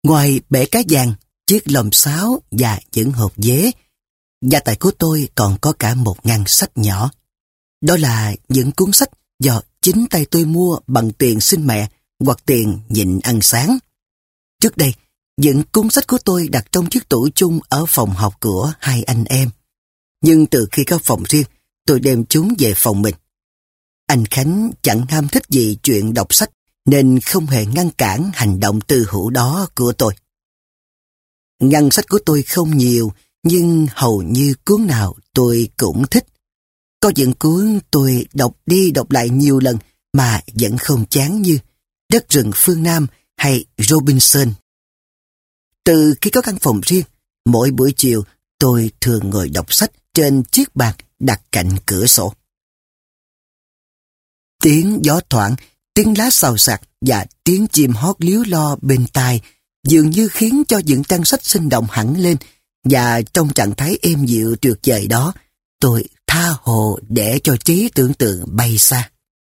Ngoài bể cá vàng, chiếc lồng sáo và những hộp dế, gia tài của tôi còn có cả một ngăn sách nhỏ. Đó là những cuốn sách do chính tay tôi mua bằng tiền xin mẹ hoặc tiền nhịn ăn sáng. Trước đây, những cuốn sách của tôi đặt trong chiếc tủ chung ở phòng học của hai anh em. Nhưng từ khi có phòng riêng, tôi đem chúng về phòng mình. Anh Khánh chẳng ham thích gì chuyện đọc sách, nên không hề ngăn cản hành động tư hữu đó của tôi. Ngăn sách của tôi không nhiều, nhưng hầu như cuốn nào tôi cũng thích. Có những cuốn tôi đọc đi đọc lại nhiều lần mà vẫn không chán, như Đất rừng phương Nam hay Robinson. Từ khi có căn phòng riêng, mỗi buổi chiều tôi thường ngồi đọc sách trên chiếc bàn đặt cạnh cửa sổ. Tiếng gió thoảng, tiếng lá xào xạc và tiếng chim hót líu lo bên tai dường như khiến cho những trang sách sinh động hẳn lên, và trong trạng thái êm dịu tuyệt vời đó, tôi tha hồ để cho trí tưởng tượng bay xa.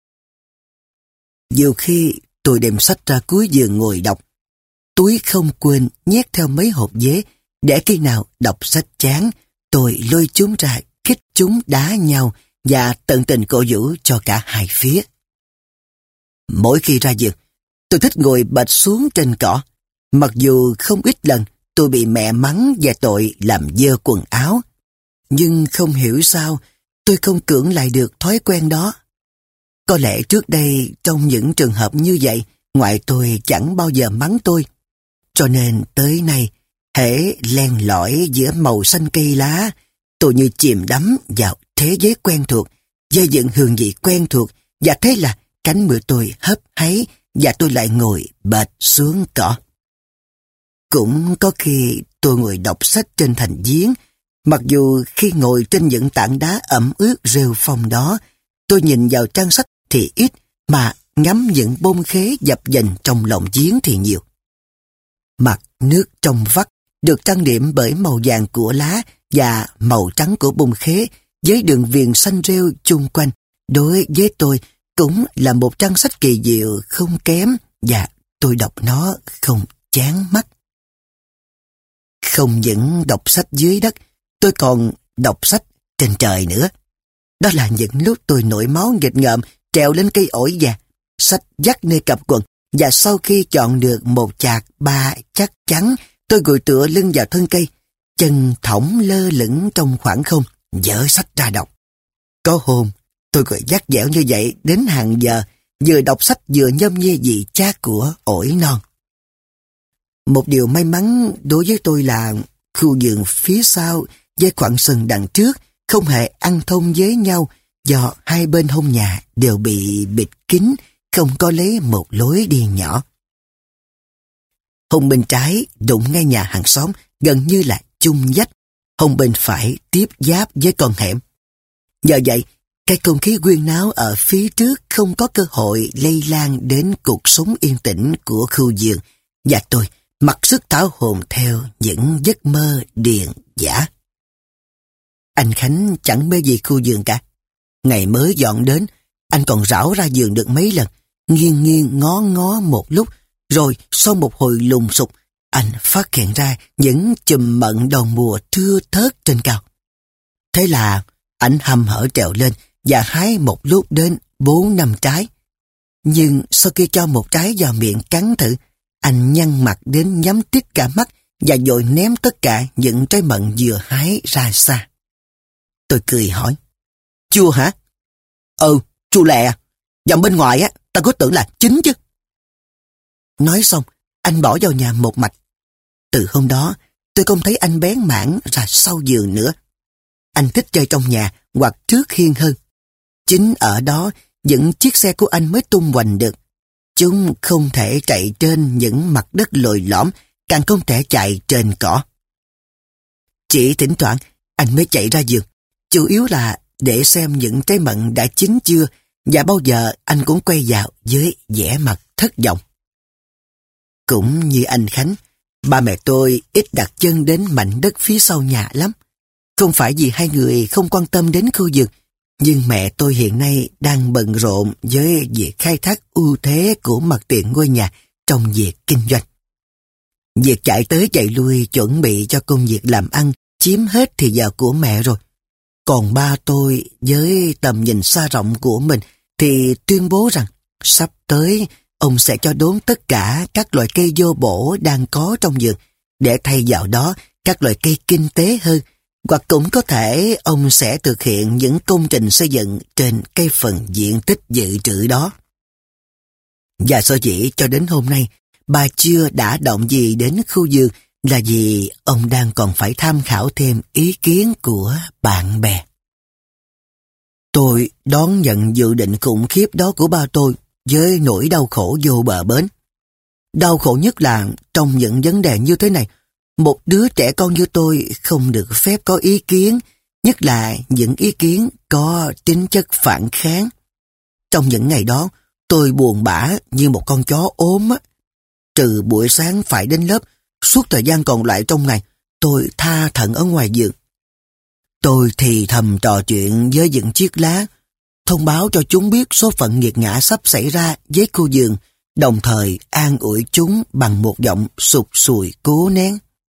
Nhiều khi tôi đem sách ra cuối giường ngồi đọc, túi không quên nhét theo mấy hộp dế để khi nào đọc sách chán, tôi lôi chúng ra khích chúng đá nhau và tận tình cổ vũ cho cả hai phía. Mỗi khi ra giường, tôi thích ngồi bệt xuống trên cỏ. Mặc dù không ít lần tôi bị mẹ mắng về tội làm dơ quần áo, nhưng không hiểu sao tôi không cưỡng lại được thói quen đó. Có lẽ trước đây trong những trường hợp như vậy, ngoại tôi chẳng bao giờ mắng tôi. Cho nên tới nay, hễ len lỏi giữa màu xanh cây lá, tôi như chìm đắm vào thế giới quen thuộc, dây dựng hương vị quen thuộc, và thế là cánh mũi tôi hấp háy và tôi lại ngồi bệt xuống cỏ. Cũng có khi tôi ngồi đọc sách trên thành giếng, mặc dù khi ngồi trên những tảng đá ẩm ướt rêu phong đó, tôi nhìn vào trang sách thì ít, mà ngắm những bông khế dập dềnh trong lòng giếng thì nhiều. Mặt nước trong vắt được trang điểm bởi màu vàng của lá và màu trắng của bông khế với đường viền xanh rêu chung quanh, đối với tôi cũng là một trang sách kỳ diệu không kém, và tôi đọc nó không chán mắt. Không những đọc sách dưới đất, tôi còn đọc sách trên trời nữa. Đó là những lúc tôi nổi máu nghịch ngợm trèo lên cây ổi già, sách dắt nơi cặp quần, và sau khi chọn được một chạc ba chắc chắn, tôi gùi tựa lưng vào thân cây, chân thõng lơ lửng trong khoảng không, dở sách ra đọc. Có hôm, tôi gọi dắt dẻo như vậy đến hàng giờ, vừa đọc sách vừa nhâm nhi vị chát của ổi non. Một điều may mắn đối với tôi là khu vườn phía sau với khoảng sân đằng trước không hề ăn thông với nhau, do hai bên hông nhà đều bị bịt kín, không có lấy một lối đi nhỏ. Hông bên trái đụng ngay nhà hàng xóm, gần như là chung vách. Hông bên phải tiếp giáp với con hẻm. Nhờ vậy, cái không khí huyên náo ở phía trước không có cơ hội lây lan đến cuộc sống yên tĩnh của khu vườn, và tôi mặc sức thảo hồn theo những giấc mơ điền dã. Anh Khánh chẳng mê gì khu vườn cả. Ngày mới dọn đến, anh còn rảo ra vườn được mấy lần, nghiêng nghiêng ngó ngó một lúc, rồi sau một hồi lùng sục, anh phát hiện ra những chùm mận đầu mùa thưa thớt trên cao. Thế là anh hăm hở trèo lên và hái một lúc đến 4-5 trái. Nhưng sau khi cho một trái vào miệng cắn thử, anh nhăn mặt đến nhắm tít cả mắt và vội ném tất cả những trái mận vừa hái ra xa. Tôi cười hỏi, chua hả? Ừ, chua lẹ. Dòng bên ngoài á, ta cứ tưởng là chín chứ. Nói xong, anh bỏ vào nhà một mạch. Từ hôm đó, tôi không thấy anh bén mảng ra sau giường nữa. Anh thích chơi trong nhà hoặc trước hiên hơn. Chính ở đó, những chiếc xe của anh mới tung hoành được. Chúng không thể chạy trên những mặt đất lồi lõm, càng không thể chạy trên cỏ. Chỉ thỉnh thoảng, anh mới chạy ra giường. Chủ yếu là để xem những trái mận đã chín chưa, và bao giờ anh cũng quay vào với vẻ mặt thất vọng. Cũng như anh Khánh, ba mẹ tôi ít đặt chân đến mảnh đất phía sau nhà lắm. Không phải vì hai người không quan tâm đến khu vườn, nhưng mẹ tôi hiện nay đang bận rộn với việc khai thác ưu thế của mặt tiền ngôi nhà trong việc kinh doanh. Việc chạy tới chạy lui chuẩn bị cho công việc làm ăn chiếm hết thì giờ của mẹ rồi. Còn ba tôi với tầm nhìn xa rộng của mình thì tuyên bố rằng sắp tới ông sẽ cho đốn tất cả các loại cây vô bổ đang có trong vườn để thay vào đó các loại cây kinh tế hơn, hoặc cũng có thể ông sẽ thực hiện những công trình xây dựng trên cái phần diện tích dự trữ đó. Và sở dĩ cho đến hôm nay bà chưa đã động gì đến khu vườn là vì ông đang còn phải tham khảo thêm ý kiến của bạn bè. Tôi đón nhận dự định khủng khiếp đó của ba tôi với nỗi đau khổ vô bờ bến. Đau khổ nhất là trong những vấn đề như thế này, một đứa trẻ con như tôi không được phép có ý kiến, nhất là những ý kiến có tính chất phản kháng. Trong những ngày đó, tôi buồn bã như một con chó ốm á. Trừ buổi sáng phải đến lớp, suốt thời gian còn lại trong ngày, tôi tha thẩn ở ngoài vườn. Tôi thì thầm trò chuyện với những chiếc lá, thông báo cho chúng biết số phận nghiệt ngã sắp xảy ra với khu vườn, đồng thời an ủi chúng bằng một giọng sụt sùi cố nén.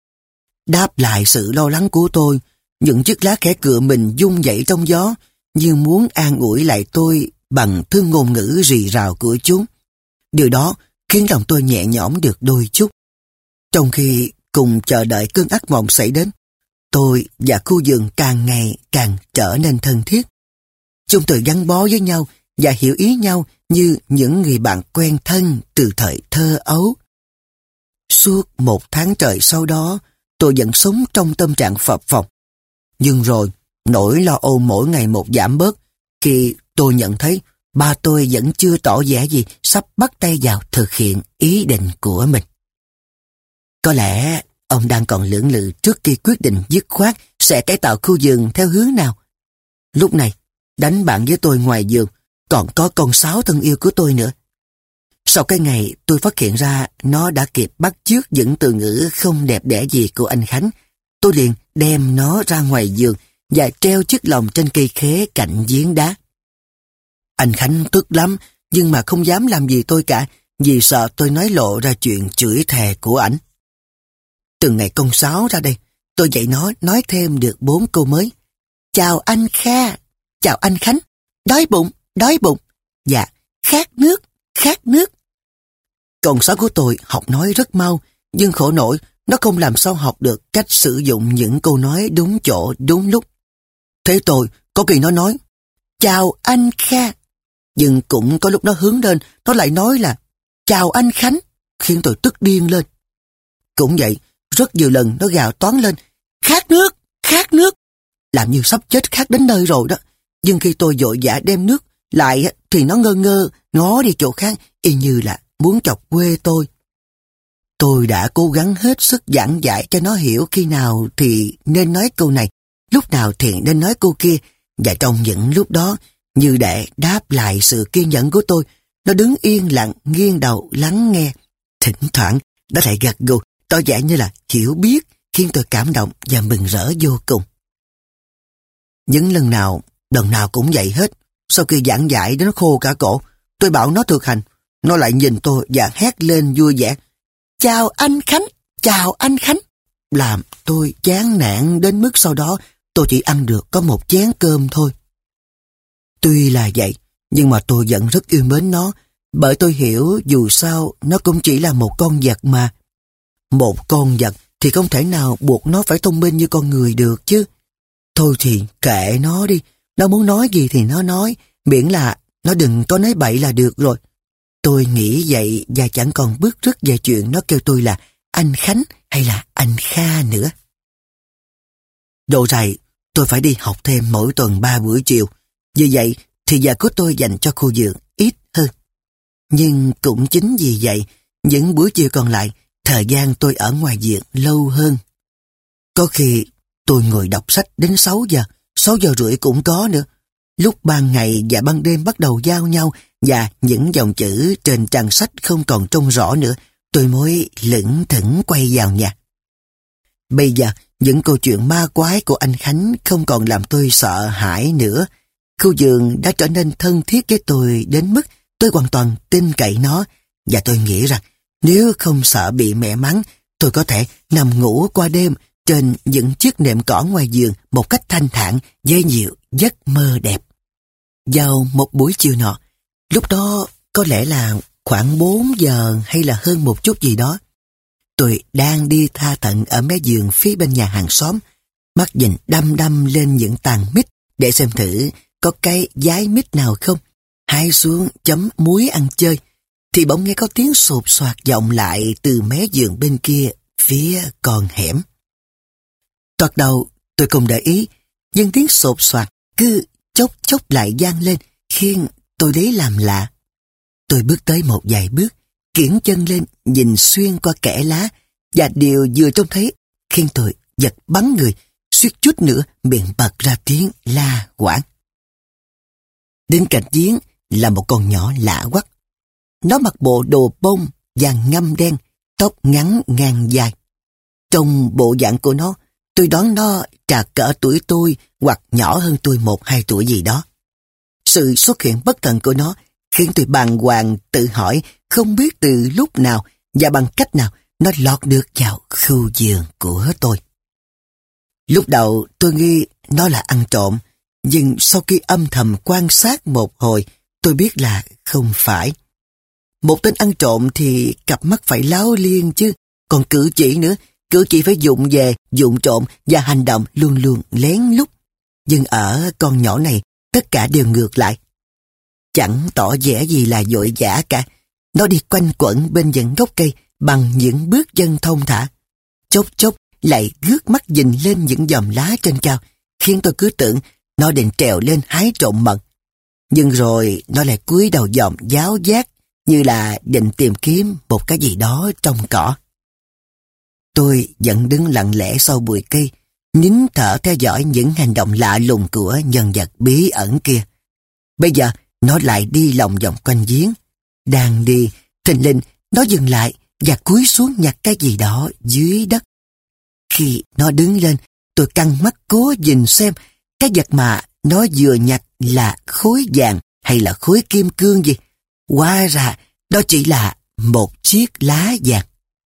Đáp lại sự lo lắng của tôi, những chiếc lá khẽ cựa mình rung dậy trong gió, như muốn an ủi lại tôi bằng thứ ngôn ngữ rì rào của chúng. Điều đó khiến lòng tôi nhẹ nhõm được đôi chút. Trong khi cùng chờ đợi cơn ác mộng xảy đến, tôi và khu vườn càng ngày càng trở nên thân thiết. Chúng tôi gắn bó với nhau và hiểu ý nhau như những người bạn quen thân từ thời thơ ấu. Suốt 1 tháng trời sau đó, tôi vẫn sống trong tâm trạng phập phồng. Nhưng rồi, nỗi lo âu mỗi ngày một giảm bớt khi tôi nhận thấy ba tôi vẫn chưa tỏ vẻ gì sắp bắt tay vào thực hiện ý định của mình. Có lẽ ông đang còn lưỡng lự trước khi quyết định dứt khoát sẽ cải tạo khu vườn theo hướng nào. Lúc này, đánh bạn với tôi ngoài vườn còn có con sáo thân yêu của tôi nữa. Sau cái ngày tôi phát hiện ra nó đã kịp bắt chước những từ ngữ không đẹp đẽ gì của anh Khánh, tôi liền đem nó ra ngoài vườn và treo chiếc lồng trên cây khế cạnh giếng đá. Anh Khánh tức lắm, nhưng mà không dám làm gì tôi cả, vì sợ tôi nói lộ ra chuyện chửi thề của ảnh. Từ ngày con sáo ra đây, tôi dạy nó nói thêm được 4 câu mới. Chào anh Kha, chào anh Khánh, đói bụng, và khát nước. Con sáo của tôi học nói rất mau, nhưng khổ nỗi nó không làm sao học được cách sử dụng những câu nói đúng chỗ, đúng lúc. Thế tôi, có kỳ nó nói, chào anh Kha, nhưng cũng có lúc nó hướng lên, nó lại nói là, chào anh Khánh, khiến tôi tức điên lên. Cũng vậy, rất nhiều lần nó gào toáng lên, khát nước, làm như sắp chết khát đến nơi rồi đó. Nhưng khi tôi vội vã đem nước lại thì nó ngơ ngơ, ngó đi chỗ khác, y như là muốn chọc quê tôi. Tôi đã cố gắng hết sức giảng giải cho nó hiểu khi nào thì nên nói câu này, lúc nào thì nên nói câu kia, và trong những lúc đó, như để đáp lại sự kiên nhẫn của tôi, nó đứng yên lặng nghiêng đầu lắng nghe. Thỉnh thoảng, nó lại gật gù, tỏ vẻ như là hiểu biết, khiến tôi cảm động và mừng rỡ vô cùng. Những lần nào cũng vậy hết. Sau khi giảng giải đến khô cả cổ, tôi bảo nó thực hành. Nó lại nhìn tôi và hét lên vui vẻ, chào anh Khánh, làm tôi chán nản đến mức sau đó tôi chỉ ăn được có 1 chén cơm thôi. Tuy là vậy, nhưng mà tôi vẫn rất yêu mến nó, bởi tôi hiểu dù sao nó cũng chỉ là một con vật mà. Một con vật thì không thể nào buộc nó phải thông minh như con người được chứ. Thôi thì kệ nó đi, nó muốn nói gì thì nó nói, miễn là nó đừng có nói bậy là được rồi. Tôi nghĩ vậy và chẳng còn bứt rứt về chuyện nó kêu tôi là anh Khánh hay là anh Kha nữa. Độ rày, tôi phải đi học thêm mỗi tuần 3 buổi chiều. Vì vậy thì giờ của tôi dành cho khu vườn ít hơn. Nhưng cũng chính vì vậy, những buổi chiều còn lại, thời gian tôi ở ngoài vườn lâu hơn. Có khi tôi ngồi đọc sách đến 6 giờ rưỡi cũng có nữa. Lúc ban ngày và ban đêm bắt đầu giao nhau và những dòng chữ trên trang sách không còn trông rõ nữa, tôi mới lững thững quay vào nhà. Bây giờ, những câu chuyện ma quái của anh Khánh không còn làm tôi sợ hãi nữa. Khu vườn đã trở nên thân thiết với tôi đến mức tôi hoàn toàn tin cậy nó, và tôi nghĩ rằng nếu không sợ bị mẹ mắng, tôi có thể nằm ngủ qua đêm trên những chiếc nệm cỏ ngoài giường một cách thanh thản với nhiều giấc mơ đẹp. Vào một buổi chiều nọ, lúc đó có lẽ là khoảng 4 giờ hay là hơn một chút gì đó, tôi đang đi tha thận ở mé giường phía bên nhà hàng xóm, mắt nhìn đăm đăm lên những tàn mít để xem thử có cái dái mít nào không, hái xuống chấm muối ăn chơi, thì bỗng nghe có tiếng sột soạt vọng lại từ mé giường bên kia phía con hẻm. Thoạt đầu tôi không để ý, nhưng tiếng sột soạt cứ chốc chốc lại vang lên khiến tôi lấy làm lạ. Tôi bước tới một vài bước, kiễng chân lên nhìn xuyên qua kẽ lá, và điều vừa trông thấy khiến tôi giật bắn người, suýt chút nữa miệng bật ra tiếng la quảng. Đến cạnh giếng là một con nhỏ lạ quắc. Nó mặc bộ đồ bông vàng ngăm đen, tóc ngắn ngang dài. Trong bộ dạng của nó, tôi đoán nó trạc cỡ tuổi tôi hoặc nhỏ hơn tôi 1-2 tuổi gì đó. Sự xuất hiện bất thần của nó khiến tôi bàng hoàng tự hỏi không biết từ lúc nào và bằng cách nào nó lọt được vào khu giường của tôi. Lúc đầu tôi nghĩ nó là ăn trộm, nhưng sau khi âm thầm quan sát một hồi, tôi biết là không phải. Một tên ăn trộm thì cặp mắt phải láo liên chứ, còn cử chỉ nữa, cử chỉ phải dụng về, dụng trộm và hành động luôn luôn lén lút. Nhưng ở con nhỏ này, tất cả đều ngược lại. Chẳng tỏ vẻ gì là vội vã cả. Nó đi quanh quẩn bên những gốc cây bằng những bước chân thông thả. Chốc chốc lại gước mắt nhìn lên những chòm lá trên cao, khiến tôi cứ tưởng nó định trèo lên hái trộm mận. Nhưng rồi nó lại cúi đầu dòm giáo giác như là định tìm kiếm một cái gì đó trong cỏ. Tôi vẫn đứng lặng lẽ sau bụi cây, nín thở theo dõi những hành động lạ lùng của nhân vật bí ẩn kia. Bây giờ nó lại đi lòng vòng quanh giếng. Đang đi, thình lình nó dừng lại và cúi xuống nhặt cái gì đó dưới đất. Khi nó đứng lên, tôi căng mắt cố nhìn xem cái vật mà nó vừa nhặt là khối vàng hay là khối kim cương gì. Hóa ra đó chỉ là một chiếc lá vàng.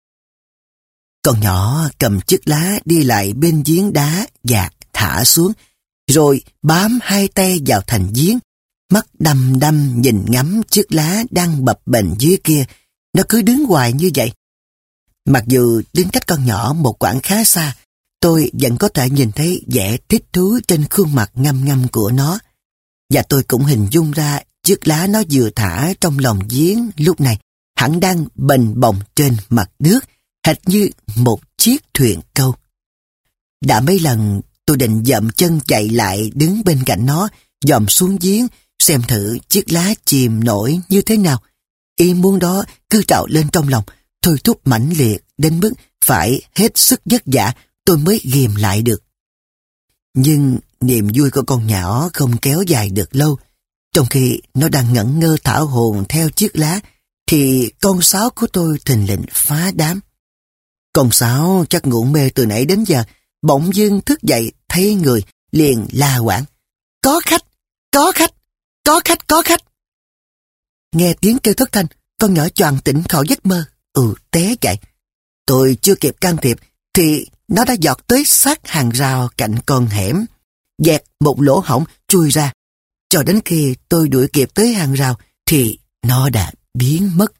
Con nhỏ cầm chiếc lá đi lại bên giếng đá và thả xuống, rồi bám hai tay vào thành giếng, mắt đăm đăm nhìn ngắm chiếc lá đang bập bềnh dưới kia. Nó cứ đứng hoài như vậy. Mặc dù đứng cách con nhỏ một quãng khá xa, tôi vẫn có thể nhìn thấy vẻ thích thú trên khuôn mặt ngăm ngăm của nó. Và tôi cũng hình dung ra chiếc lá nó vừa thả trong lòng giếng lúc này hẳn đang bềnh bồng trên mặt nước, hệt như một chiếc thuyền câu. Đã mấy lần tôi định dậm chân chạy lại đứng bên cạnh nó, dòm xuống giếng, xem thử chiếc lá chìm nổi như thế nào. Ý muốn đó cứ trào lên trong lòng, thôi thúc mãnh liệt đến mức phải hết sức vất vả tôi mới ghìm lại được. Nhưng niềm vui của con nhỏ không kéo dài được lâu. Trong khi nó đang ngẩn ngơ thả hồn theo chiếc lá, thì con sáo của tôi thình lình phá đám. Con sáo chắc ngủ mê từ nãy đến giờ, bỗng dưng thức dậy thấy người, liền la quảng: "Có khách! Có khách! Có khách! Có khách!" Nghe tiếng kêu thất thanh, con nhỏ choàng tỉnh khỏi giấc mơ, té chạy. Tôi chưa kịp can thiệp thì nó đã giọt tới sát hàng rào cạnh con hẻm, dẹt một lỗ hổng chui ra. Cho đến khi tôi đuổi kịp tới hàng rào thì nó đã biến mất.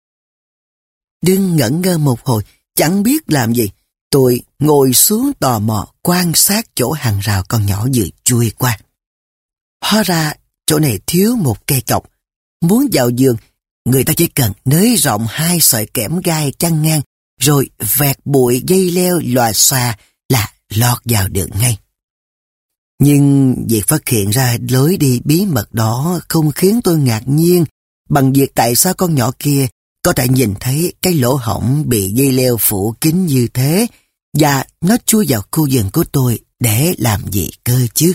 Đứng ngẩn ngơ một hồi, chẳng biết làm gì, tôi ngồi xuống tò mò quan sát chỗ hàng rào con nhỏ vừa chui qua. Hóa ra chỗ này thiếu một cây cọc. Muốn vào giường, người ta chỉ cần nới rộng 2 sợi kẽm gai chăn ngang, rồi vẹt bụi dây leo lòa xòa là lọt vào được ngay. Nhưng việc phát hiện ra lối đi bí mật đó không khiến tôi ngạc nhiên bằng việc tại sao con nhỏ kia có thể nhìn thấy cái lỗ hổng bị dây leo phủ kín như thế, và nó chui vào khu vườn của tôi để làm gì cơ chứ.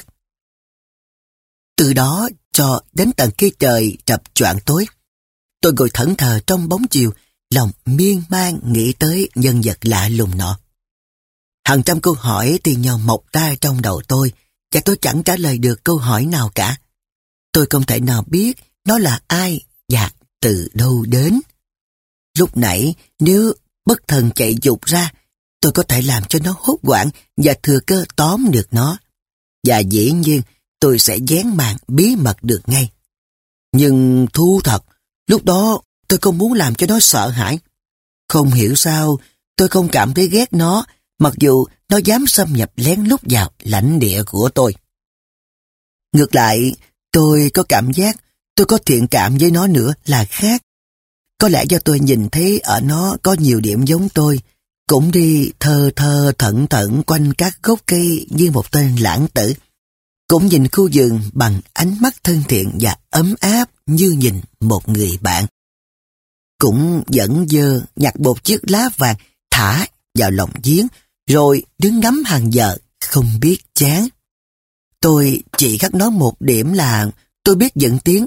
Từ đó cho đến tận khi trời chập choạng tối, tôi ngồi thẫn thờ trong bóng chiều, lòng miên man nghĩ tới nhân vật lạ lùng nọ. Hàng trăm câu hỏi thì nhau mọc ra trong đầu tôi, và tôi chẳng trả lời được câu hỏi nào cả. Tôi không thể nào biết nó là ai và từ đâu đến. Lúc nãy nếu bất thần chạy dục ra, tôi có thể làm cho nó hốt hoảng và thừa cơ tóm được nó. Và dĩ nhiên, tôi sẽ vén màn bí mật được ngay. Nhưng thú thật, lúc đó tôi không muốn làm cho nó sợ hãi. Không hiểu sao, tôi không cảm thấy ghét nó, mặc dù nó dám xâm nhập lén lút vào lãnh địa của tôi. Ngược lại, tôi có cảm giác tôi có thiện cảm với nó nữa là khác. Có lẽ do tôi nhìn thấy ở nó có nhiều điểm giống tôi, cũng đi thơ thơ thẩn thẩn quanh các gốc cây như một tên lãng tử, cũng nhìn khu vườn bằng ánh mắt thân thiện và ấm áp như nhìn một người bạn. Cũng dẫn dơ nhặt một chiếc lá vàng thả vào lòng giếng, rồi đứng ngắm hàng giờ không biết chán. Tôi chỉ khắc nó một điểm là tôi biết dựng tiếng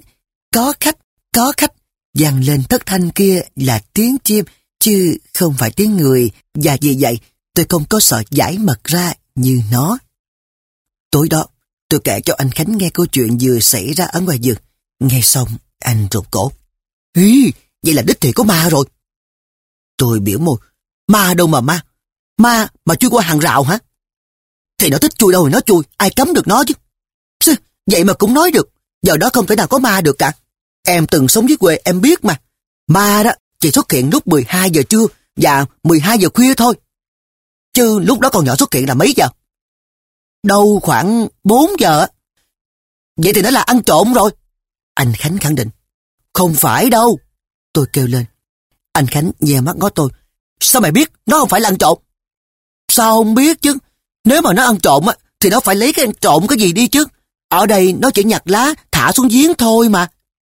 có khách vang lên thất thanh kia là tiếng chim chứ không phải tiếng người, và vì vậy tôi không có sợ giải mật ra như nó. Tối đó tôi kể cho anh Khánh nghe câu chuyện vừa xảy ra ở ngoài vườn. Nghe xong anh rụt cổ. Ý, vậy là đích thị có ma rồi. Tôi biểu môi. Ma đâu mà ma? Ma mà chui qua hàng rào hả? Thì nó thích chui đâu thì nó chui, ai cấm được nó chứ. Vậy mà cũng nói được. Giờ đó không thể nào có ma được cả. Em từng sống dưới quê em biết mà. Ma đó chỉ xuất hiện lúc 12 giờ trưa và 12 giờ khuya thôi. Chứ lúc đó con nhỏ xuất hiện là mấy giờ? Đâu khoảng 4 giờ. Vậy thì nó là ăn trộm rồi. Anh Khánh khẳng định. Không phải đâu. Tôi kêu lên. Anh Khánh nhè mắt ngó tôi. Sao mày biết nó không phải là ăn trộm? Sao không biết chứ? Nếu mà nó ăn trộm á, thì nó phải lấy cái ăn trộm cái gì đi chứ. Ở đây nó chỉ nhặt lá thả xuống giếng thôi mà.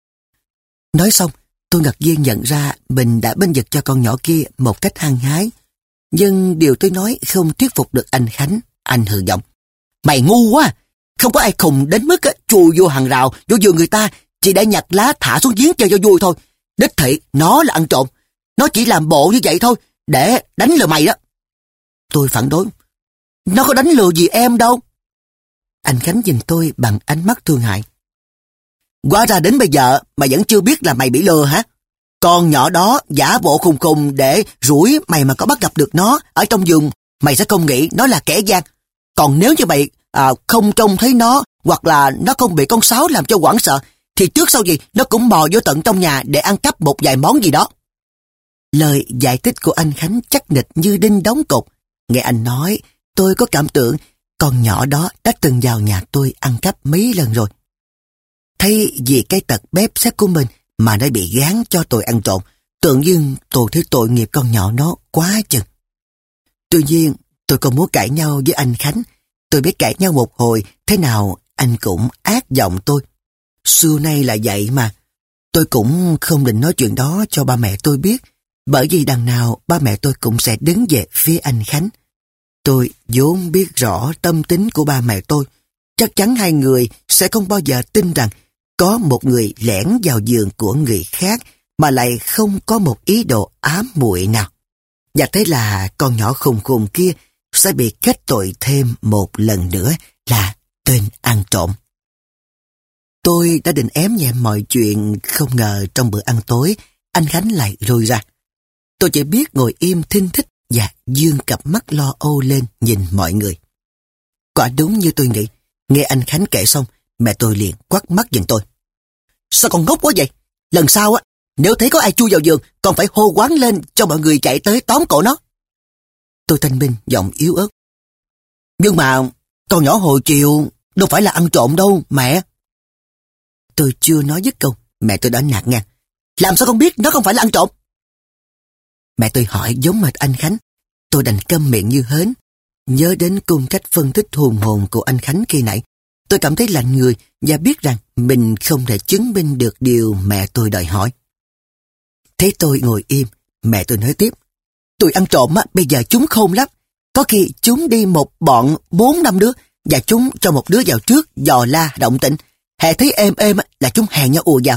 Nói xong, tôi ngạc nhiên nhận ra mình đã bênh vực cho con nhỏ kia một cách hăng hái. Nhưng điều tôi nói không thuyết phục được anh Khánh. Anh hừ giọng. Mày ngu quá. Không có ai khùng đến mức chui vô hàng rào, vô vườn người ta chỉ để nhặt lá thả xuống giếng chơi cho vui thôi. Đích thị nó là ăn trộm. Nó chỉ làm bộ như vậy thôi để đánh lừa mày đó. Tôi phản đối. Nó có đánh lừa gì em đâu. Anh Khánh nhìn tôi bằng ánh mắt thương hại. Hóa ra đến bây giờ mày vẫn chưa biết là mày bị lừa hả? Con nhỏ đó giả bộ khùng khùng để rủi mày mà có bắt gặp được nó ở trong vườn, mày sẽ không nghĩ nó là kẻ gian. Còn nếu như mày không trông thấy nó, hoặc là nó không bị con sáo làm cho hoảng sợ, thì trước sau gì nó cũng mò vô tận trong nhà để ăn cắp một vài món gì đó. Lời giải thích của anh Khánh chắc nịch như đinh đóng cột. Nghe anh nói, tôi có cảm tưởng con nhỏ đó đã từng vào nhà tôi ăn cắp mấy lần rồi. Thấy vì cái tật bếp xếp của mình mà nó bị gán cho tôi ăn trộm, tự nhiên tôi thấy tội nghiệp con nhỏ nó quá chừng. Tuy nhiên, tôi không muốn cãi nhau với anh Khánh. Tôi biết cãi nhau một hồi, thế nào anh cũng ác giọng tôi. Xưa nay là vậy mà. Tôi cũng không định nói chuyện đó cho ba mẹ tôi biết, bởi vì đằng nào ba mẹ tôi cũng sẽ đứng về phía anh Khánh. Tôi vốn biết rõ tâm tính của ba mẹ tôi. Chắc chắn hai người sẽ không bao giờ tin rằng có một người lẻn vào giường của người khác mà lại không có một ý đồ ám muội nào. Và thế là con nhỏ khùng khùng kia sẽ bị kết tội thêm một lần nữa là tên ăn trộm. Tôi đã định ém nhẹm mọi chuyện, không ngờ trong bữa ăn tối, anh Khánh lại lôi ra. Tôi chỉ biết ngồi im thinh thích và dương cặp mắt lo âu lên nhìn mọi người. Quả đúng như tôi nghĩ, nghe anh Khánh kể xong, mẹ tôi liền quắt mắt nhìn tôi. Sao con ngốc quá vậy? Lần sau nếu thấy có ai chui vào giường, con phải hô hoáng lên cho mọi người chạy tới tóm cổ nó. Tôi thanh minh giọng yếu ớt. Nhưng mà con nhỏ hồi chiều đâu phải là ăn trộm đâu mẹ. Tôi chưa nói dứt câu, mẹ tôi đã nạt ngang. Làm sao con biết nó không phải là ăn trộm? Mẹ tôi hỏi giống hệt anh Khánh. Tôi đành câm miệng như hến. Nhớ đến cung cách phân tích hùng hồn của anh Khánh khi nãy, tôi cảm thấy lạnh người và biết rằng mình không thể chứng minh được điều mẹ tôi đòi hỏi. Thế tôi ngồi im, mẹ tôi nói tiếp. Tụi ăn trộm bây giờ chúng khôn lắm. Có khi chúng đi một bọn 4-5 đứa và chúng cho một đứa vào trước dò la động tĩnh. Hè thấy êm êm là chúng hẹn nhau ùa vào.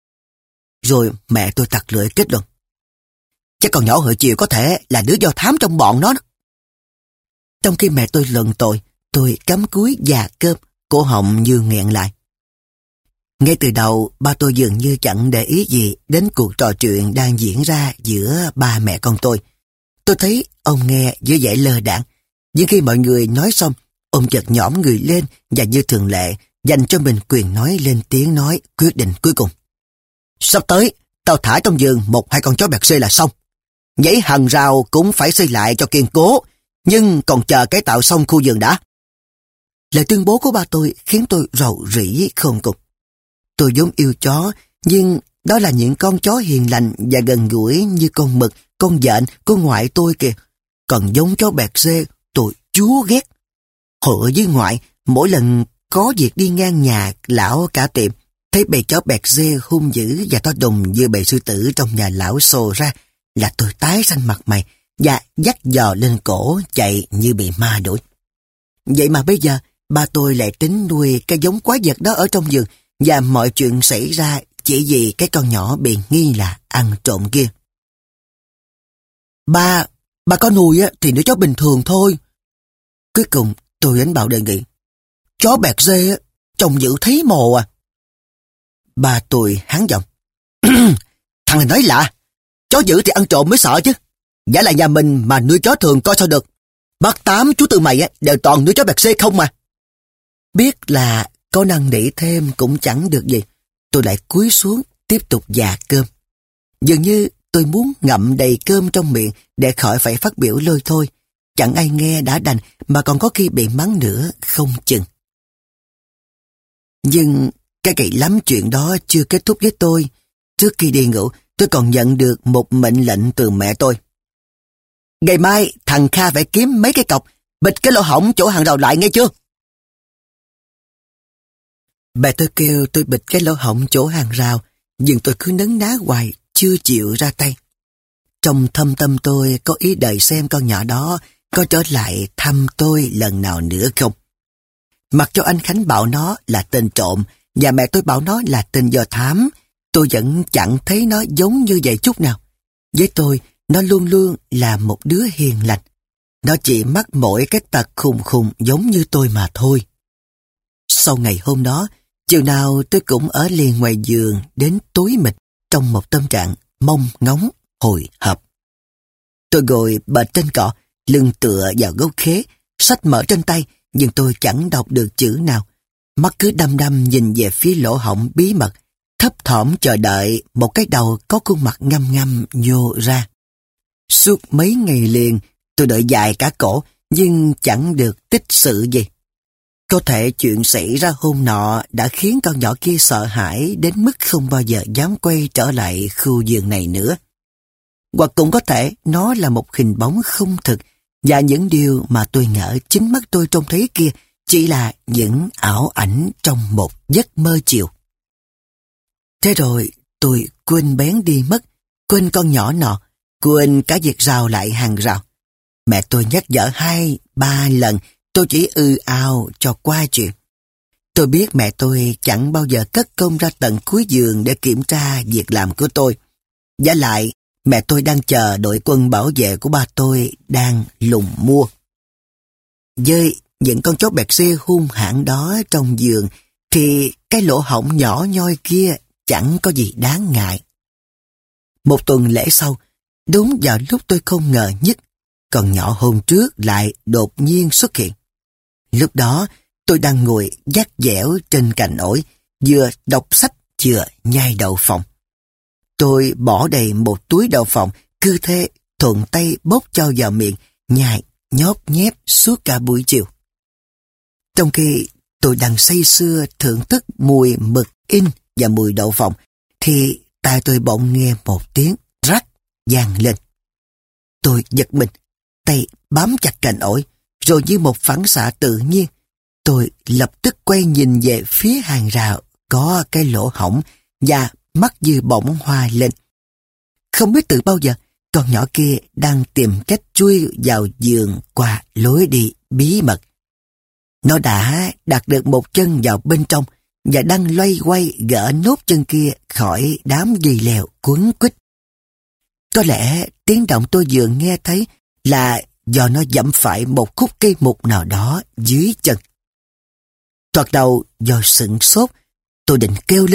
Rồi mẹ tôi tặc lưỡi kết luận. Chắc con nhỏ hồi chiều có thể là đứa do thám trong bọn nó. Trong khi mẹ tôi luận tội, tôi cắm cúi và cơm, cổ họng như nghẹn lại. Ngay từ đầu, ba tôi dường như chẳng để ý gì đến cuộc trò chuyện đang diễn ra giữa ba mẹ con tôi. Tôi thấy ông nghe với vẻ lơ đãng. Nhưng khi mọi người nói xong, ông chợt nhõm người lên và như thường lệ, dành cho mình quyền nói lên tiếng nói quyết định cuối cùng. Sắp tới, tao thả trong vườn 1-2 con chó bẹt xê là xong. Nhảy hàng rào cũng phải xây lại cho kiên cố, nhưng còn chờ cải tạo xong khu vườn đã. Lời tuyên bố của ba tôi khiến tôi rầu rĩ không cùng. Tôi vốn yêu chó, nhưng đó là những con chó hiền lành và gần gũi như con mực, con vện của ngoại tôi kìa. Còn giống chó bẹt xê, tôi chúa ghét. Hồi ở với ngoại, mỗi lần có việc đi ngang nhà lão cả tiệm, thấy bầy chó bẹt xê hung dữ và to đùng như bầy sư tử trong nhà lão sồ ra, là tôi tái xanh mặt mày và dắt giò lên cổ chạy như bị ma đuổi. Vậy mà bây giờ, ba tôi lại tính nuôi cái giống quái vật đó ở trong vườn, và mọi chuyện xảy ra chỉ vì cái con nhỏ bị nghi là ăn trộm kia. Ba có nuôi thì nuôi chó bình thường thôi. Cuối cùng tôi đánh bạo đề nghị. Chó bẹt xê trông dữ thấy mồ à. Ba tôi háng giọng. Thằng này nói lạ. Chó dữ thì ăn trộm mới sợ chứ. Giả là nhà mình mà nuôi chó thường coi sao được. Bác Tám chú Tư mày đều toàn nuôi chó bẹt xê không mà. Biết là có năn nỉ thêm cũng chẳng được gì. Tôi lại cúi xuống tiếp tục dà cơm. Dường như tôi muốn ngậm đầy cơm trong miệng để khỏi phải phát biểu lôi thôi. Chẳng ai nghe đã đành mà còn có khi bị mắng nữa không chừng. Nhưng cái kỳ lắm chuyện đó chưa kết thúc với tôi. Trước khi đi ngủ, tôi còn nhận được một mệnh lệnh từ mẹ tôi. Ngày mai thằng Kha phải kiếm mấy cái cọc, bịt cái lỗ hổng chỗ hàng rào lại nghe chưa? Bà tôi kêu tôi bịt cái lỗ hổng chỗ hàng rào, nhưng tôi cứ nấn ná hoài, chưa chịu ra tay. Trong thâm tâm tôi có ý đợi xem con nhỏ đó có trở lại thăm tôi lần nào nữa không. Mặc cho anh Khánh bảo nó là tên trộm và mẹ tôi bảo nó là tên do thám, tôi vẫn chẳng thấy nó giống như vậy chút nào. Với tôi, nó luôn luôn là một đứa hiền lành. Nó chỉ mắc mỗi cái tật khùng khùng giống như tôi mà thôi. Sau ngày hôm đó, chiều nào tôi cũng ở liền ngoài giường đến tối mịt trong một tâm trạng mong ngóng, hồi hộp. Tôi ngồi bệt trên cỏ, lưng tựa vào gốc khế, sách mở trên tay, nhưng tôi chẳng đọc được chữ nào. Mắt cứ đăm đăm nhìn về phía lỗ hổng bí mật, thấp thỏm chờ đợi một cái đầu có khuôn mặt ngăm ngăm nhô ra. Suốt mấy ngày liền, tôi đợi dài cả cổ, nhưng chẳng được tích sự gì. Có thể chuyện xảy ra hôm nọ đã khiến con nhỏ kia sợ hãi đến mức không bao giờ dám quay trở lại khu vườn này nữa. Hoặc cũng có thể nó là một hình bóng không thực, và những điều mà tôi ngỡ chính mắt tôi trông thấy kia chỉ là những ảo ảnh trong một giấc mơ chiều. Thế rồi tôi quên bén đi mất, quên con nhỏ nọ, quên cả việc rào lại hàng rào. Mẹ tôi nhắc nhở 2-3 lần, tôi chỉ ào cho qua chuyện. Tôi biết mẹ tôi chẳng bao giờ cất công ra tận cuối giường để kiểm tra việc làm của tôi. Vả lại, mẹ tôi đang chờ đội quân bảo vệ của ba tôi đang lùng mua. Với những con chó bẹt xê hung hãn đó trong giường, thì cái lỗ hổng nhỏ nhoi kia chẳng có gì đáng ngại. Một tuần lễ sau, đúng vào lúc tôi không ngờ nhất, con nhỏ hôm trước lại đột nhiên xuất hiện. Lúc đó, tôi đang ngồi vắt dẻo trên cành ổi, vừa đọc sách vừa nhai đậu phộng. Tôi bỏ đầy một túi đậu phộng, cứ thế thuận tay bốc cho vào miệng, nhai nhóp nhép suốt cả buổi chiều. Trong khi tôi đang say sưa thưởng thức mùi mực in và mùi đậu phộng, thì tai tôi bỗng nghe một tiếng rắc vang lên. Tôi giật mình, tay bám chặt cành ổi, rồi như một phản xạ tự nhiên, tôi lập tức quay nhìn về phía hàng rào có cái lỗ hổng và mắt như bỗng hoa lên. Không biết từ bao giờ, con nhỏ kia đang tìm cách chui vào giường qua lối đi bí mật. Nó đã đặt được một chân vào bên trong và đang loay quay gỡ nốt chân kia khỏi đám dây leo quấn quýt. Có lẽ tiếng động tôi vừa nghe thấy là do nó dẫm phải một khúc cây mục nào đó dưới chân. Thoạt đầu do sửng sốt, tôi định kêu lên,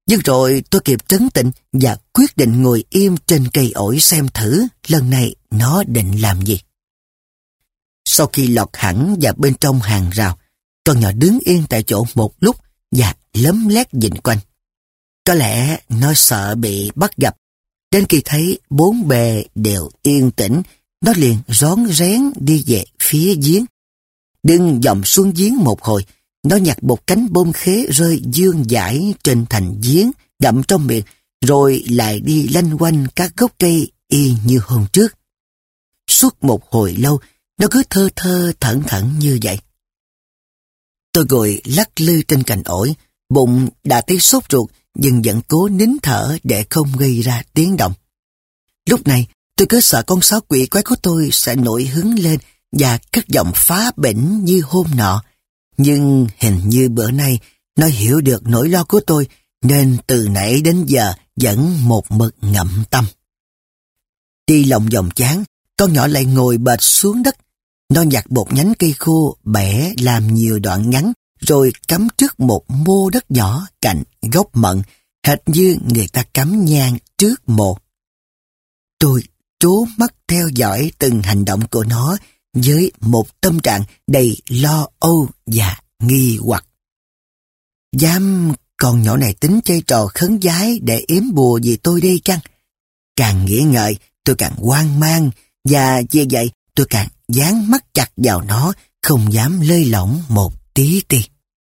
Nhưng rồi tôi kịp trấn tĩnh và quyết định ngồi im trên cây ổi xem thử lần này nó định làm gì. Sau khi lọt hẳn vào bên trong hàng rào, con nhỏ đứng yên tại chỗ một lúc và lấm lét nhìn quanh. Có lẽ nó sợ bị bắt gặp. Đến khi thấy bốn bề đều yên tĩnh, nó liền rón rén đi về phía giếng. Đứng dòng xuống giếng một hồi, nó nhặt một cánh bông khế rơi dương dãi trên thành giếng, ngậm trong miệng, rồi lại đi lanh quanh các gốc cây y như hôm trước. Suốt một hồi lâu, nó cứ thơ thơ thẩn thẩn như vậy. Tôi ngồi lắc lư trên cành ổi, bụng đã thấy sốt ruột, nhưng vẫn cố nín thở để không gây ra tiếng động. Lúc này, tôi cứ sợ con sáo quỷ quái của tôi sẽ nổi hứng lên và cất giọng phá bỉnh như hôm nọ. Nhưng hình như bữa nay nó hiểu được nỗi lo của tôi, nên từ nãy đến giờ vẫn một mực ngậm tâm. Đi lòng vòng chán, con nhỏ lại ngồi bệt xuống đất. Nó nhặt một nhánh cây khô bẻ làm nhiều đoạn ngắn, rồi cắm trước một mô đất nhỏ cạnh gốc mận, hệt như người ta cắm nhang trước mộ. Tôi trố mắt theo dõi từng hành động của nó với một tâm trạng đầy lo âu và nghi hoặc. Dám con nhỏ này tính chơi trò khấn vái để yếm bùa gì tôi đi chăng? Càng nghĩ ngợi, tôi càng hoang mang, và vì vậy tôi càng dán mắt chặt vào nó, không dám lơi lỏng một tí ti.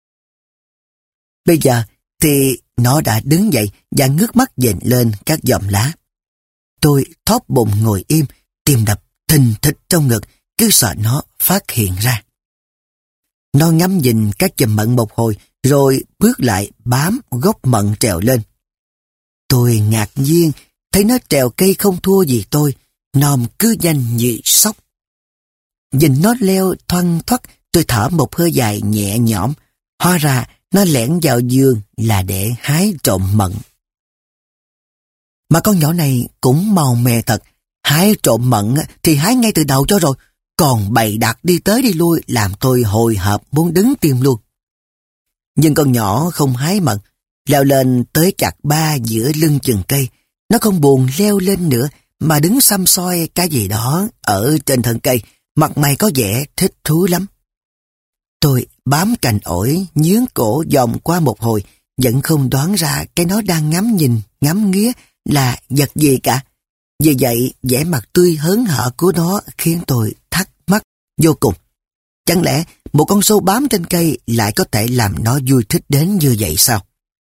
Bây giờ thì nó đã đứng dậy và ngước mắt nhìn lên các giòm lá. Tôi thóp bụng ngồi im, tim đập thình thịch trong ngực, cứ sợ nó phát hiện ra. Nó ngắm nhìn các chùm mận một hồi, rồi bước lại bám gốc mận trèo lên. Tôi ngạc nhiên, thấy nó trèo cây không thua gì tôi, nòm cứ nhanh như sóc. Nhìn nó leo thoăn thoắt, tôi thở một hơi dài nhẹ nhõm, hóa ra nó lẻn vào vườn là để hái trộm mận. Mà con nhỏ này cũng màu mè thật, hái trộm mận thì hái ngay từ đầu cho rồi, còn bày đặt đi tới đi lui làm tôi hồi hộp muốn đứng tim luôn. Nhưng con nhỏ không hái mận, leo lên tới chặt ba giữa lưng chừng cây. Nó không buồn leo lên nữa mà đứng săm soi cái gì đó ở trên thân cây, mặt mày có vẻ thích thú lắm. Tôi bám cành ổi, nhướng cổ vòng qua một hồi, vẫn không đoán ra cái nó đang ngắm nhìn, ngắm nghía là vật gì cả. Vì vậy, vẻ mặt tươi hớn hở của nó khiến tôi thắc mắc vô cùng. Chẳng lẽ một con sâu bám trên cây lại có thể làm nó vui thích đến như vậy sao?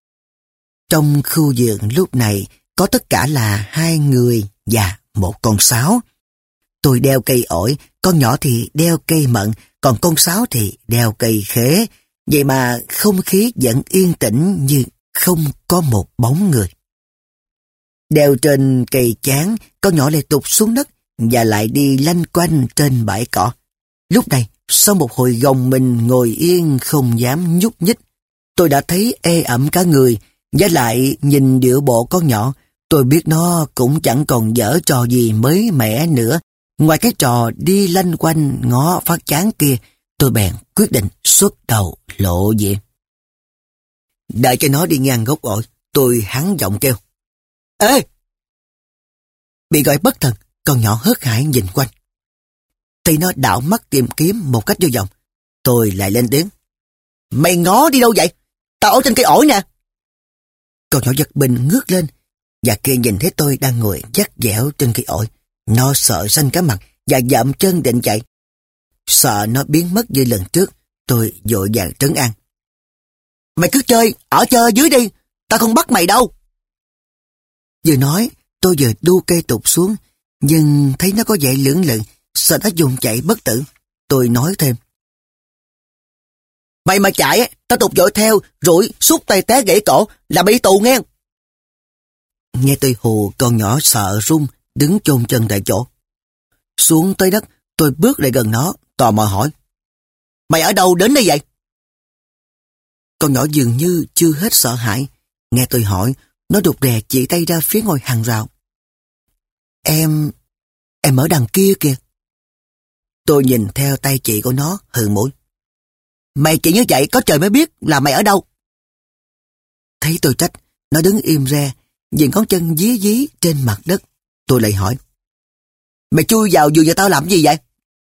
Trong khu vườn lúc này có tất cả là 2 người và một con sáo. Tôi đeo cây ổi, con nhỏ thì đeo cây mận, còn con sáo thì đeo cây khế. Vậy mà không khí vẫn yên tĩnh như không có một bóng người. Đeo trên cây chán, con nhỏ lại tụt xuống đất và lại đi lanh quanh trên bãi cỏ. Lúc này, sau một hồi gồng mình ngồi yên không dám nhúc nhích, tôi đã thấy ê ẩm cả người, và lại nhìn điệu bộ con nhỏ, tôi biết nó cũng chẳng còn giở trò gì mới mẻ nữa. Ngoài cái trò đi lanh quanh ngó phát chán kia, tôi bèn quyết định xuất đầu lộ diện. Đợi cho nó đi ngang gốc ổi, tôi hắn giọng kêu: "Ê!" Bị gọi bất thần, con nhỏ hớt hải nhìn quanh. Thì nó đảo mắt tìm kiếm một cách vô vọng. Tôi lại lên tiếng: "Mày ngó đi đâu vậy? Tao ở trên cây ổi nè." Con nhỏ giật mình ngước lên, và kia nhìn thấy tôi đang ngồi dắt dẻo trên cây ổi. Nó sợ xanh cả mặt và dậm chân định chạy. Sợ nó biến mất như lần trước, tôi vội vàng trấn an: "Mày cứ chơi, ở chơi dưới đi, tao không bắt mày đâu." Vừa nói, tôi vừa đu cây tụt xuống, nhưng thấy nó có vẻ lưỡng lự, sợ nó dùng chạy bất tử. Tôi nói thêm: "Mày mà chạy, tao tụt vội theo, rủi, xúc tay té gãy cổ, là bị tù nghe." Nghe tôi hù, con nhỏ sợ run, đứng chôn chân tại chỗ. Xuống tới đất, tôi bước lại gần nó, tò mò hỏi: "Mày ở đâu đến đây vậy?" Con nhỏ dường như chưa hết sợ hãi. Nghe tôi hỏi, nó rụt rè chỉ tay ra phía ngoài hàng rào. Em ở đằng kia kìa." Tôi nhìn theo tay chị của nó, hừ mũi: "Mày chỉ như vậy có trời mới biết là mày ở đâu." Thấy tôi trách, Nó đứng im re, nhìn ngón chân dí dí trên mặt đất. Tôi lại hỏi, mày chui vào vườn nhà tao làm gì vậy?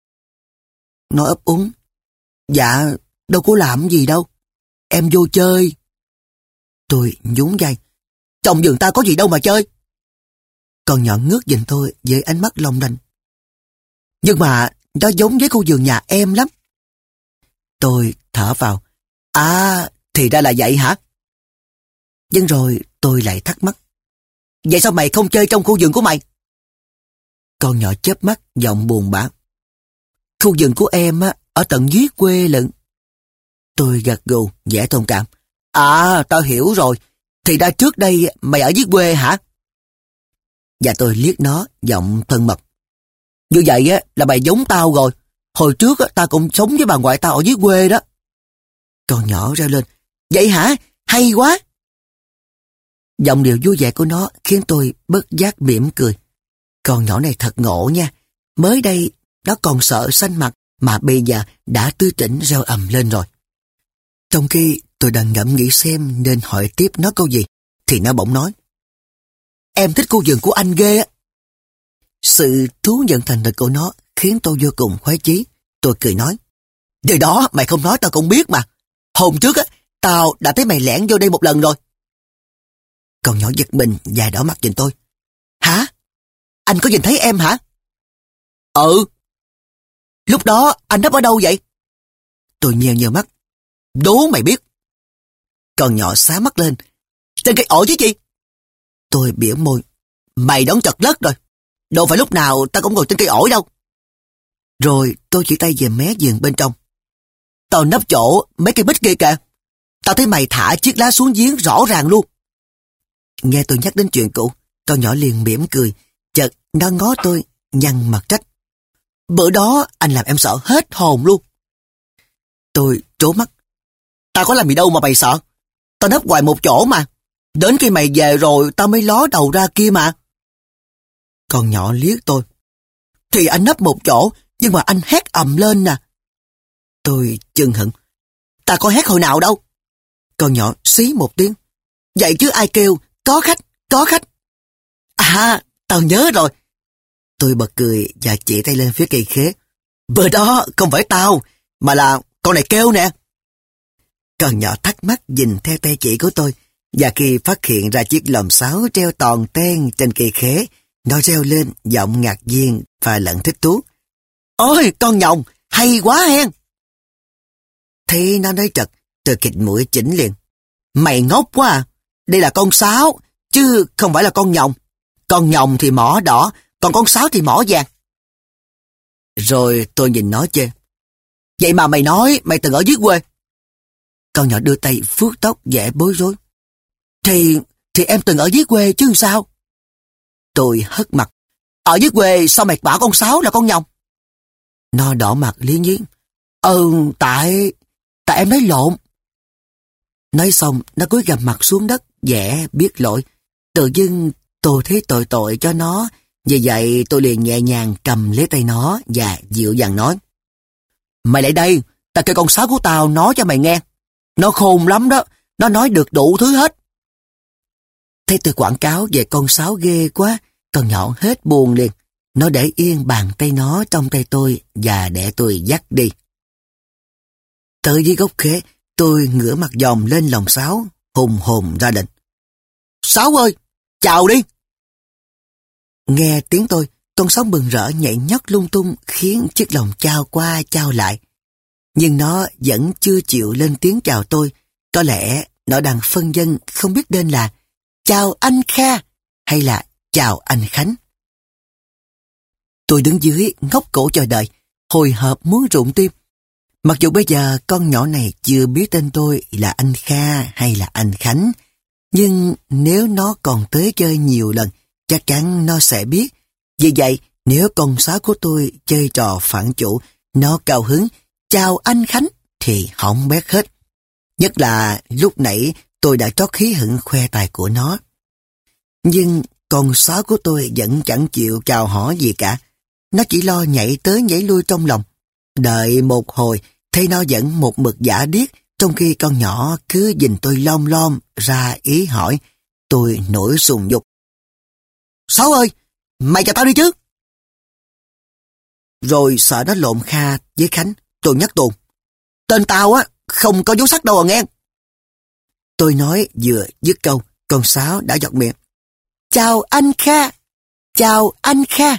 Nó ấp úng, dạ, đâu có làm gì đâu. Em vô chơi. Tôi nhún vai, trong vườn tao có gì đâu mà chơi. Con nhỏ ngước nhìn tôi với ánh mắt long lanh. Nhưng mà nó giống với khu vườn nhà em lắm. Tôi thở vào. À, thì ra là vậy hả? Nhưng rồi tôi lại thắc mắc. Vậy sao mày không chơi trong khu vườn của mày? Con nhỏ chớp mắt, giọng buồn bã. Khu vườn của em á, ở tận dưới quê lận. Tôi gật gù, vẻ thông cảm. À, tao hiểu rồi. Thì ra trước đây mày ở dưới quê hả? Và tôi liếc nó, giọng thân mật. Như vậy á, là mày giống tao rồi. Hồi trước á, tao cũng sống với bà ngoại tao ở dưới quê đó. Con nhỏ reo lên. Vậy hả? Hay quá! Giọng điệu vui vẻ của nó khiến tôi bất giác mỉm cười. Con nhỏ này thật ngộ nha. Mới đây nó còn sợ xanh mặt mà bây giờ đã tươi tỉnh reo ầm lên rồi. Trong khi tôi đang ngẫm nghĩ xem nên hỏi tiếp nó câu gì thì nó bỗng nói. Em thích khu vườn của anh ghê á. Sự thú nhận thành thật của nó khiến tôi vô cùng khoái chí. Tôi cười nói. Điều đó mày không nói tao cũng biết mà. Hôm trước á, tao đã thấy mày lẻn vô đây một lần rồi. Con nhỏ giật mình và đỏ mặt nhìn tôi. Hả? Anh có nhìn thấy em hả? Ừ. Lúc đó anh nấp ở đâu vậy? Tôi nheo nheo mắt. Đố mày biết. Con nhỏ xá mắt lên. Trên cây ổi chứ gì? Tôi bỉa môi. Mày đón chật lất rồi. Đâu phải lúc nào tao cũng ngồi trên cây ổi đâu. Rồi tôi chỉ tay về mé giường bên trong. Tao nấp chỗ mấy cây bích kia kìa. Tao thấy mày thả chiếc lá xuống giếng rõ ràng luôn. Nghe tôi nhắc đến chuyện cũ, con nhỏ liền mỉm cười. Chợt nó ngó tôi, nhăn mặt trách. Bữa đó anh làm em sợ hết hồn luôn. Tôi trố mắt. Tao có làm gì đâu mà mày sợ. Tao nấp hoài một chỗ mà. Đến khi mày về rồi tao mới ló đầu ra kia mà. Con nhỏ liếc tôi. Thì anh nấp một chỗ, nhưng mà anh hét ầm lên nè. Tôi chừng hững. Ta có hét hồi nào đâu. Con nhỏ xí một tiếng. Vậy chứ ai kêu, có khách, có khách. À, tao nhớ rồi. Tôi bật cười và chỉ tay lên phía cây khế. Bữa đó không phải tao, mà là con này kêu nè. Con nhỏ thắc mắc nhìn theo tay chỉ của tôi, và khi phát hiện ra chiếc lồng sáo treo toàn ten trên cây khế, nó reo lên giọng ngạc nhiên và lẫn thích thú. Ôi, con nhồng, hay quá hen. Thế nó nói trật, tôi khịt mũi chỉnh liền. Mày ngốc quá à, đây là con sáo, chứ không phải là con nhồng. Con nhồng thì mỏ đỏ, còn con sáo thì mỏ vàng. Rồi tôi nhìn nó chê. Vậy mà mày nói mày từng ở dưới quê. Con nhỏ đưa tay vuốt tóc vẻ bối rối. Thì em từng ở dưới quê chứ sao? Tôi hất mặt. Ở dưới quê sao mày bảo con sáo là con nhồng? Nó đỏ mặt liếng nhính. Tại em nói lộn. Nói xong nó cúi gằm mặt xuống đất, vẻ biết lỗi. Tự dưng tôi thấy tội cho nó. Vì vậy tôi liền nhẹ nhàng cầm lấy tay nó và dịu dàng nói. Mày lại đây, tao kêu con sáo của tao nói cho mày nghe. Nó khôn lắm đó, nó nói được đủ thứ hết. Thấy tôi quảng cáo về con sáo ghê quá, con nhỏ hết buồn liền. Nó để yên bàn tay nó trong tay tôi và để tôi dắt đi. Tới dưới gốc khế, tôi ngửa mặt dòm lên lòng sáo, hùng hồn ra lệnh. Sáo ơi, chào đi! Nghe tiếng tôi, con sáo mừng rỡ nhảy nhót lung tung khiến chiếc lồng chao qua chao lại. Nhưng nó vẫn chưa chịu lên tiếng chào tôi. Có lẽ nó đang phân vân không biết nên là chào anh Kha hay là chào anh Khánh. Tôi đứng dưới ngóc cổ chờ đợi, hồi hộp muốn rụng tim. Mặc dù bây giờ con nhỏ này chưa biết tên tôi là anh Kha hay là anh Khánh, nhưng nếu nó còn tới chơi nhiều lần, chắc chắn nó sẽ biết. Vì vậy, nếu con sáo của tôi chơi trò phản chủ, nó cao hứng chào anh Khánh thì hỏng bét hết. Nhất là lúc nãy tôi đã trót khí hửng khoe tài của nó. Nhưng con sáo của tôi vẫn chẳng chịu chào hỏi gì cả. Nó chỉ lo nhảy tới nhảy lui trong lòng. Đợi một hồi, thấy nó vẫn một mực giả điếc, trong khi con nhỏ cứ nhìn tôi lom lom ra ý hỏi. Tôi nổi sùng nhục. Sáu ơi, mày cho tao đi chứ. Rồi sợ nó lộn kha với Khánh, tôi nhắc tuồng. Tên tao á, không có dấu sắc đâu à nghe. Tôi nói vừa dứt câu, con Sáu đã giọt miệng. Chào anh Kha, chào anh Kha.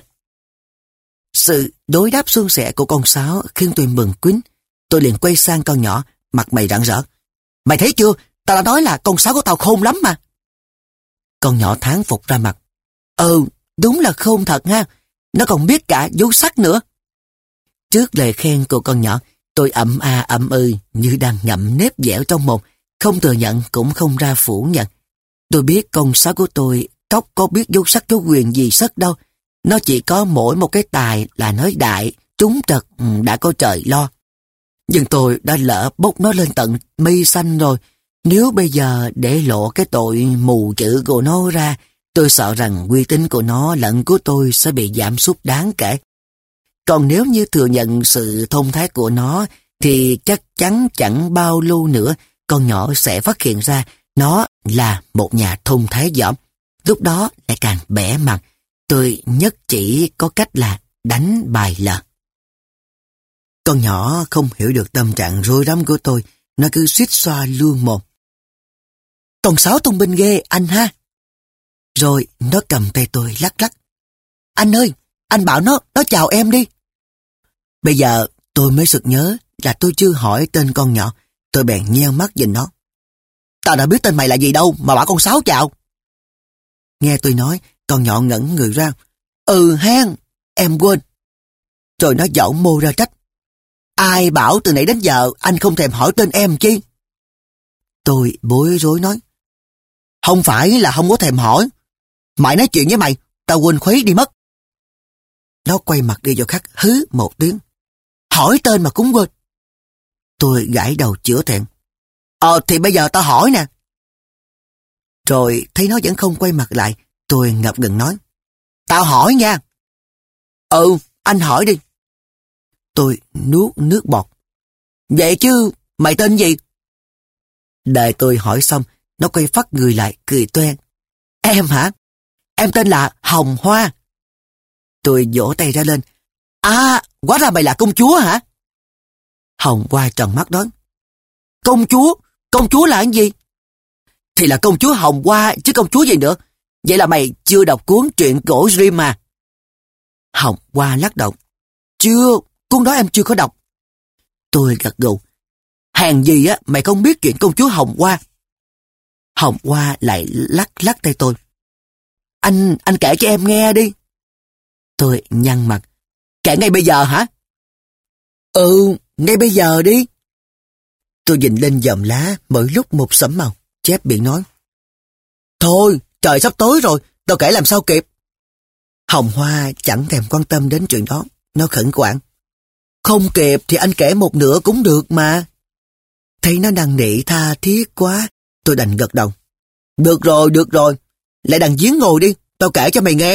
Sự đối đáp suôn sẻ của con Sáu khiến tôi mừng quýnh. Tôi liền quay sang con nhỏ, mặt mày rạng rỡ. Mày thấy chưa, tao đã nói là con Sáu của tao khôn lắm mà. Con nhỏ thán phục ra mặt. Đúng là khôn thật ha, nó còn biết cả dấu sắc nữa. Trước lời khen của con nhỏ, tôi ậm như đang ngậm nếp dẻo trong mồm, không thừa nhận cũng không ra phủ nhận. Tôi biết con Sáu của tôi cóc có biết dấu sắc dấu quyền gì sắc đâu. Nó chỉ có mỗi một cái tài là nói đại, trúng trật đã có trời lo. Nhưng tôi đã lỡ bốc nó lên tận mây xanh rồi. Nếu bây giờ để lộ cái tội mù chữ của nó ra, tôi sợ rằng uy tín của nó lẫn của tôi sẽ bị giảm sút đáng kể. Còn nếu như thừa nhận sự thông thái của nó, thì chắc chắn chẳng bao lâu nữa con nhỏ sẽ phát hiện ra nó là một nhà thông thái dỏm. Lúc đó lại càng bẽ mặt. Tôi nhất chỉ có cách là đánh bài lờ. Con nhỏ không hiểu được tâm trạng rối rắm của tôi, nó cứ suýt xoa luôn mồm. Con Sáu thông minh ghê anh ha. Rồi nó cầm tay tôi lắc lắc. Anh ơi, anh bảo nó chào em đi. Bây giờ tôi mới sực nhớ là tôi chưa hỏi tên con nhỏ. Tôi bèn nheo mắt nhìn nó. Tao đã biết tên mày là gì đâu mà bảo con Sáu chào. Nghe tôi nói, con nhỏ ngẩn người ra. Hen, em quên. Rồi nó dõng mô ra trách. Ai bảo từ nãy đến giờ anh không thèm hỏi tên em chi? Tôi bối rối nói. Không phải là không có thèm hỏi. Mày nói chuyện với mày, tao quên khuấy đi mất. Nó quay mặt đi vào khác hứ một tiếng. Hỏi tên mà cũng quên. Tôi gãi đầu chữa thẹn. Thì bây giờ tao hỏi nè. Rồi thấy nó vẫn không quay mặt lại, tôi ngập ngừng nói. Tao hỏi nha. Anh hỏi đi. Tôi nuốt nước bọt. Vậy chứ, mày tên gì? Đợi tôi hỏi xong, nó quay phắt người lại, cười toan. Em hả? Em tên là Hồng Hoa. Tôi vỗ tay ra lên. Hóa ra mày là công chúa hả? Hồng Hoa tròn mắt đón. Công chúa là cái gì? Thì là công chúa Hồng Hoa, chứ công chúa gì nữa. Vậy là mày chưa đọc cuốn truyện cổ Grimm à? Hồng Hoa lắc đầu. Chưa, cuốn đó em chưa có đọc. Tôi gật gù. Hèn gì á, mày không biết chuyện công chúa Hồng Hoa. Hồng Hoa lại lắc tay tôi. Anh kể cho em nghe đi. Tôi nhăn mặt. Kể ngay bây giờ hả? Ngay bây giờ đi. Tôi nhìn lên dòm lá, mỗi lúc một sẫm màu, chép miệng nói. Thôi, trời sắp tối rồi, tao kể làm sao kịp. Hồng Hoa chẳng thèm quan tâm đến chuyện đó, nó khẩn khoản. Không kịp thì anh kể một nửa cũng được mà. Thấy nó năn nỉ tha thiết quá, tôi đành gật đầu. Được rồi, lại đằng giếng ngồi đi, tao kể cho mày nghe.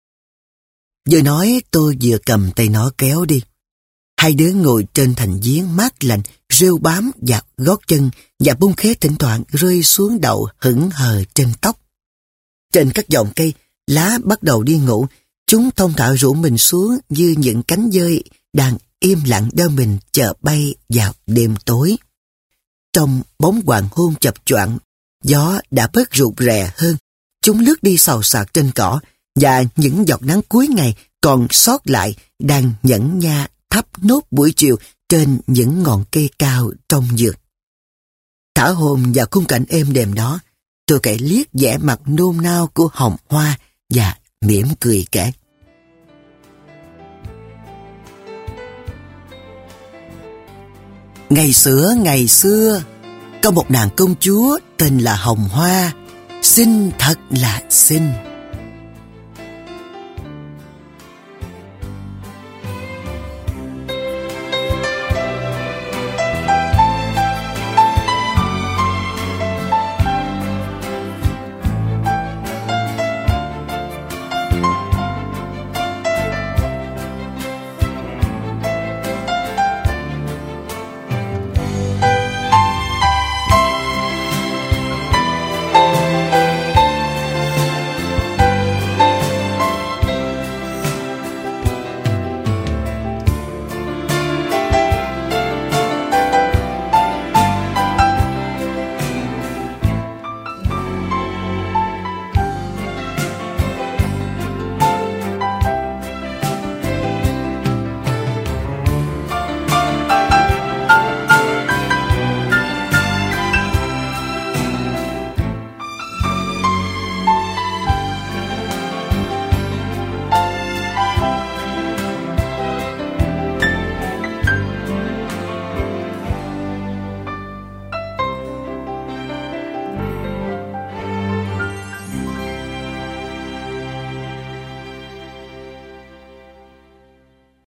Vừa nói tôi vừa cầm tay nó kéo đi. Hai đứa ngồi trên thành giếng mát lạnh, rêu bám vào gót chân và bông khế thỉnh thoảng rơi xuống đầu hững hờ trên tóc. Trên các dòng cây, lá bắt đầu đi ngủ, chúng thong thả rủ mình xuống như những cánh dơi đang im lặng đơ mình chờ bay vào đêm tối. Trong bóng hoàng hôn chập choạng, gió đã bớt rụt rè hơn, chúng lướt đi xào xạc trên cỏ và những giọt nắng cuối ngày còn sót lại đang nhẫn nha thắp nốt buổi chiều trên những ngọn cây cao trong vườn. Thả hồn vào khung cảnh êm đềm đó, tôi kể liếc vẻ mặt nôn nao của Hồng Hoa và mỉm cười kể. Ngày xưa, có một nàng công chúa tên là Hồng Hoa, xinh thật là xinh.